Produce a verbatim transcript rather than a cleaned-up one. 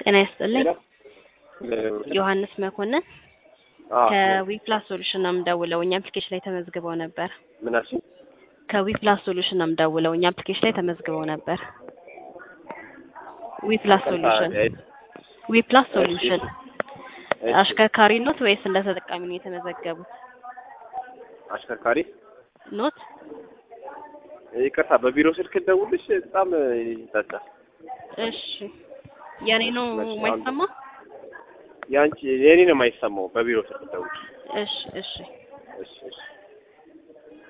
ጤና ይስጥልኝ ዮሐንስ መኮንን ከዊፕላስ ሶሉሽን ነው የምደውለው። እኛ አፕሊኬሽን ላይ ተመዝግበው ነበር። ምን አልሽ? ከዊፕላስ ሶሉሽን ነው የምደውለው። እኛ አፕሊኬሽን ላይ ተመዝግበው ነበር። ዊፕላስ ሶሉሽን ዊፕላስ ሶሉሽን አሽከርካሪ ኖት ወይስ እንደ ተጠቃሚ ነው የተመዘገቡት? አሽከርካሪ ኖት። ይቅርታ በቢሮ ስልክ ደውልሽ በጣም ይጣጣል። እሺ የኔ ነው የማይሰማው? ያንቺ የኔ ነው የማይሰማው። በቢሮ ስልክ ደውልሽ። እሺ እሺ እሺ እሺ